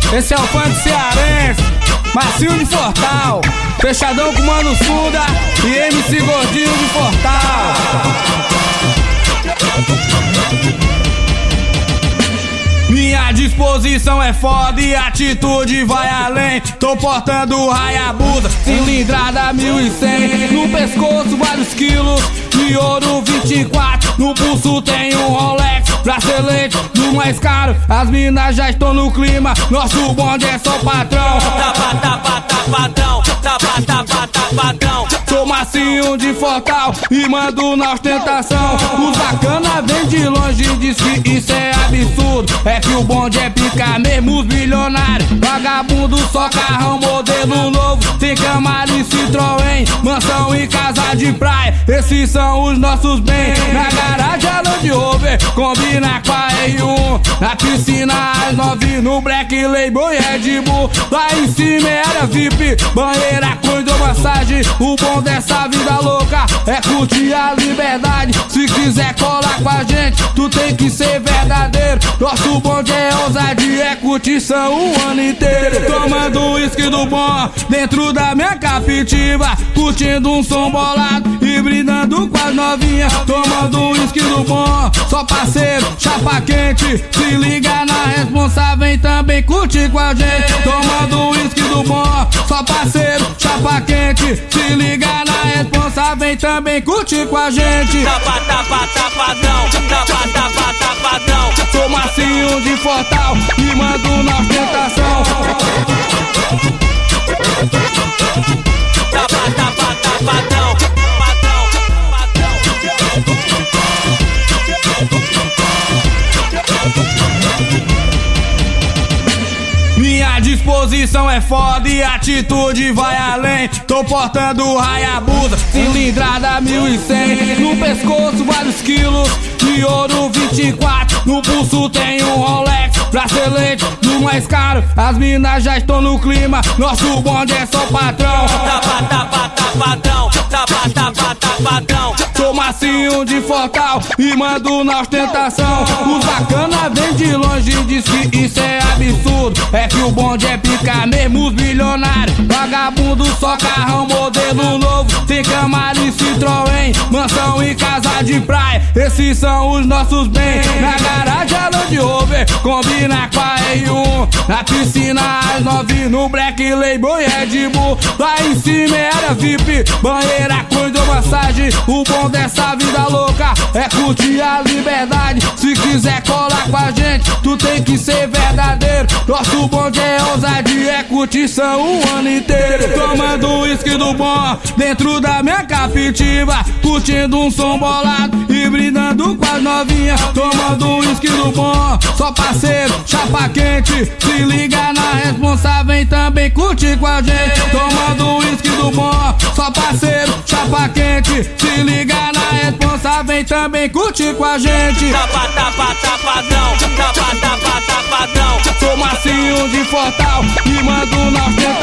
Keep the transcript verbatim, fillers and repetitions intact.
Esse é o funk cearense, Macio de Fortal, fechadão com Mano Suda e M C Gordinho de Fortal. Minha disposição é foda e atitude vai além. Tô portando Hayabusa, cilindrada mil e cem. No pescoço vários quilos de ouro vinte e quatro. No pulso tem um Rolex, bracelete do mais caro. As minas já estão no clima, nosso bonde é só patrão. Tapa, tapa, tapadão, tapa, tapa, tapadão. Sou macio de Fortal e mando na ostentação. Os bacana vem de longe e diz que isso é absurdo. É que o bonde é pica mesmo, os bilionários. Vagabundo só carrão modelo novo, tem Camaro e Citroën, mansão e casa de praia. Esses são os nossos bens. Na garagem a Land Rover, combina com a R um. Na piscina as nove, no Black Label e Red Bull. Lá em cima era V I P, banheira com hidromassagem. O bom dessa vida louca é curtir a liberdade. Se quiser colar com a gente, tu tem que ser verdadeiro. Nosso bonde é ousadia, é curtição o ano inteiro. Tomando uísque do bom dentro da minha captiva, curtindo um som bolado e brindando com as novinhas. Tomando uísque do bom, só parceiro, chapa quente. Se liga na responsa, vem também curtir com a gente. Tomando uísque do bom, só parceiro, chapa quente. Se liga na responsa, vem também curtir com a gente. Tapa, tapa, tapadão, tapa, tapa, tapadão. Sou macio de Fortal e mando na ostentação. Tapa, tapa, tapadão. Minha disposição é foda e atitude vai além. Tô portando Hayabusa, cilindrada mil e cem. No pescoço vários quilos de ouro vinte e quatro. No pulso tem um Rolex, bracelete do mais caro. As minas já estão no clima, nosso bonde é só patrão. Tapa, tapa, tapadão, tapa, tapa, tapadão. Sou macio de Fortal e mando na ostentação. Os bacana vem de longe e diz que isso é absurdo. É que o bonde é pica mesmo, os bilionários. Vagabundo só carrão modelo novo, tem Camaro e Citroën, mansão e casa de praia. Esses são os nossos bens. Na garagem a Land Rover, combina com a R um. Na piscina as nove, no Black Label e Red Bull. Lá em cima era V I P, banheira com hidromassagem. O bom dessa vida louca é curtir a liberdade. Se quiser colar com a gente, tu tem que ser verdadeiro. Nosso bonde é ousadia, é curtição o ano inteiro. Tomando uísque do bom dentro da minha captiva, curtindo um som bolado e brindando com as novinhas. Tomando uísque do bom, só parceiro, chapa quente. Se liga na responsa, vem também curtir com a gente. Tomando uísque do bom, só parceiro, chapa quente. Se liga na responsa, vem também curtir com a gente. Tapa, tapa, tapadão, tapa, tapa, tapadão. Sou macio de Fortal e mando na ostentação.